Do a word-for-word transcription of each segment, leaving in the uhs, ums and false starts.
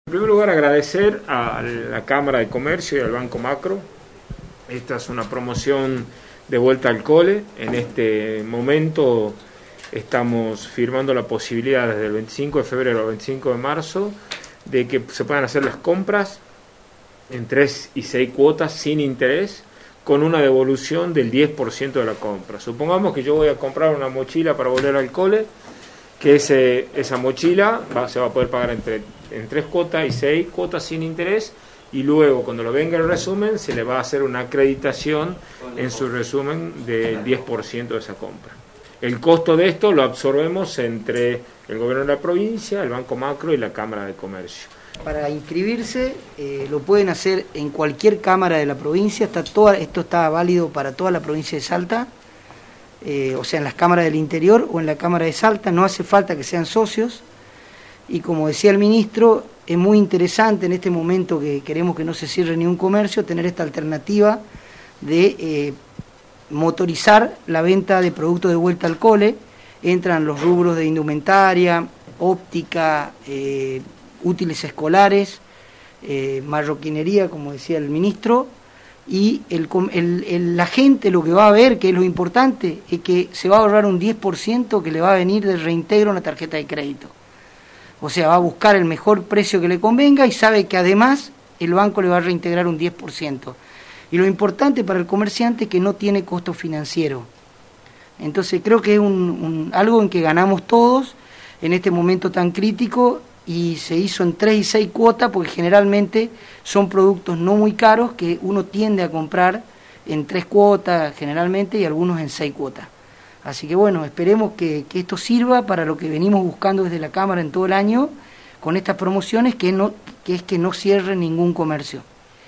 En primer lugar, agradecer a la Cámara de Comercio y al Banco Macro. Esta es una promoción de vuelta al cole. En este momento estamos firmando la posibilidad desde el veinticinco de febrero al veinticinco de marzo de que se puedan hacer las compras en tres y seis cuotas sin interés, con una devolución del diez por ciento de la compra. Supongamos que yo voy a comprar una mochila para volver al cole, que ese, esa mochila va, se va a poder pagar entre, en tres cuotas y seis cuotas sin interés, y luego cuando lo venga el resumen se le va a hacer una acreditación en su resumen del diez por ciento de esa compra. El costo de esto lo absorbemos entre el gobierno de la provincia, el Banco Macro y la Cámara de Comercio. Para inscribirse eh, lo pueden hacer en cualquier cámara de la provincia. Está toda, esto está válido para toda la provincia de Salta, eh, o sea, en las cámaras del interior o en la Cámara de Salta. No hace falta que sean socios, y como decía el ministro, es muy interesante en este momento que queremos que no se cierre ningún comercio, tener esta alternativa de eh, motorizar la venta de productos de vuelta al cole. Entran los rubros de indumentaria, óptica, eh, útiles escolares, eh, marroquinería, como decía el ministro, y el, el, el, la gente lo que va a ver, que es lo importante, es que se va a ahorrar un diez por ciento que le va a venir de reintegro en la tarjeta de crédito. O sea, va a buscar el mejor precio que le convenga y sabe que además el banco le va a reintegrar un diez por ciento. Y lo importante para el comerciante es que no tiene costo financiero. Entonces creo que es un, un, algo en que ganamos todos en este momento tan crítico, y se hizo en tres y seis cuotas porque generalmente son productos no muy caros que uno tiende a comprar en tres cuotas generalmente y algunos en seis cuotas. Así que bueno, esperemos que, que esto sirva para lo que venimos buscando desde la Cámara en todo el año con estas promociones, que, no, que es que no cierre ningún comercio.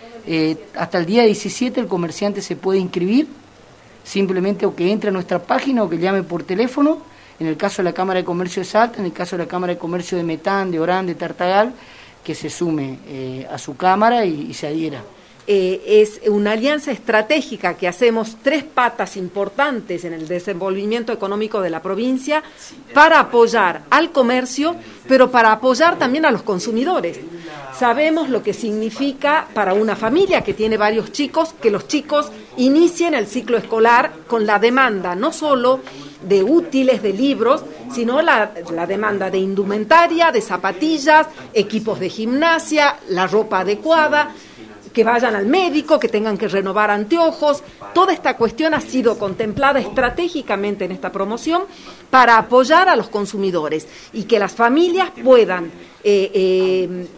Eh, hasta el día diecisiete el comerciante se puede inscribir, simplemente o que entre a nuestra página o que llame por teléfono. En el caso de la Cámara de Comercio de Salta, en el caso de la Cámara de Comercio de Metán, de Orán, de Tartagal, que se sume eh, a su cámara y, y se adhiera. Eh, es una alianza estratégica que hacemos tres patas importantes en el desenvolvimiento económico de la provincia para apoyar al comercio, pero para apoyar también a los consumidores. Sabemos lo que significa para una familia que tiene varios chicos, que los chicos inicien el ciclo escolar con la demanda no solo de útiles, de libros, sino la, la demanda de indumentaria, de zapatillas, equipos de gimnasia, la ropa adecuada, que vayan al médico, que tengan que renovar anteojos. Toda esta cuestión ha sido contemplada estratégicamente en esta promoción para apoyar a los consumidores y que las familias puedan eh, eh,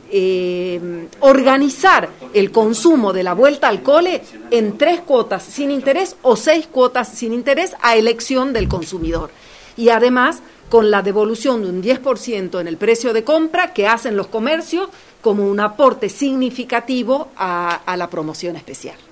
eh, organizar el consumo de la vuelta al cole en tres cuotas sin interés o seis cuotas sin interés a elección del consumidor. Y además con la devolución de un diez por ciento en el precio de compra que hacen los comercios como un aporte significativo a, a la promoción especial.